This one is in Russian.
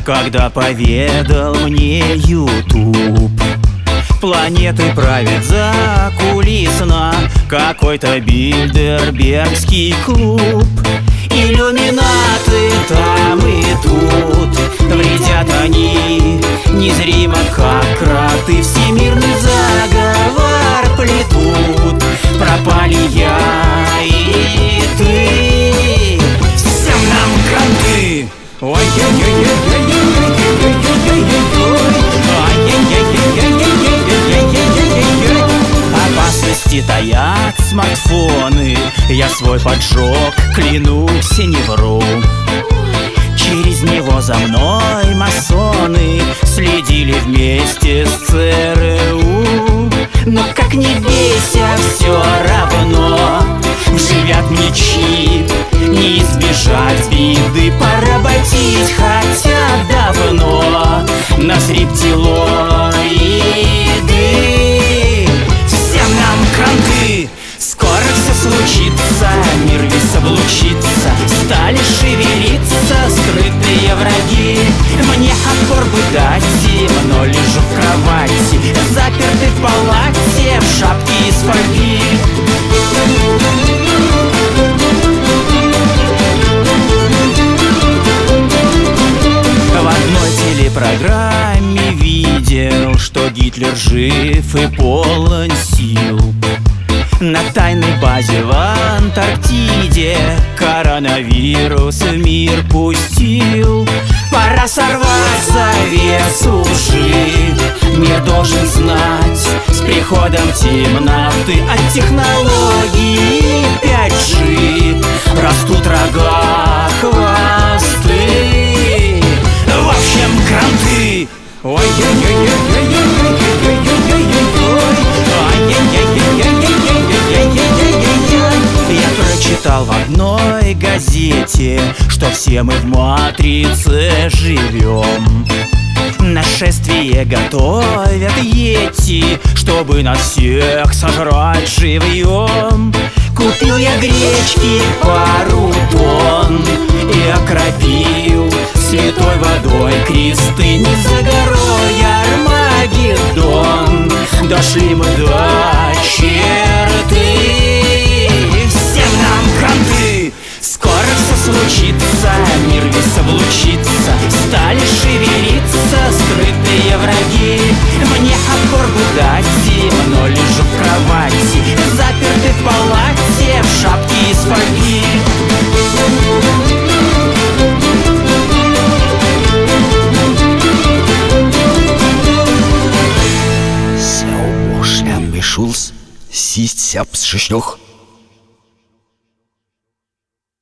когда поведал мне YouTube. Планеты правит закулисно какой-то Бильдербергский клуб. Иллюминаты там и тут, вредят они незримо, как кроты. Всемирный заговор плетут, пропали я и ты. Всем нам кранты! Опасности таят смартфоны, я свой поджег, клянусь и не вру. Через него за мной масоны следили вместе с ЦРУ. Но как не бейся, все равно вживят мне чип, не избежать беды. Поработить хотят давно нас рептилоиды. Всем нам кранты! Скоро все случится, мир весь облучится, стали шевелиться скрытые враги. Мне отпор бы дать им, но лежу в кровати, заперты в палате, в шапке из фольги. В одной телепрограмме видел, что Гитлер жив и полон сил. На тайной базе в Антарктиде коронавирус в мир пустил. Пора сорвать завесу лжи, мир должен знать с приходом темноты. От технологии 5G растут рога, хвосты. В общем, кранты! Я прочитал в одной газете, что все мы в матрице живем. Нашествие готовят йети, чтобы нас всех сожрать живьем. Купил я гречки пару тонн и окропил святой водой кресты. Не за горой Армагеддон, дошли мы до черты. Всем нам кранты! Скоро все случится, мир весь облучится, стали шевелиться скрытые враги. Мне отпор бы дать им, но лежу в кровати, заперты в палате, в шапке из фольги. Schulz, siehst selbst Schluch.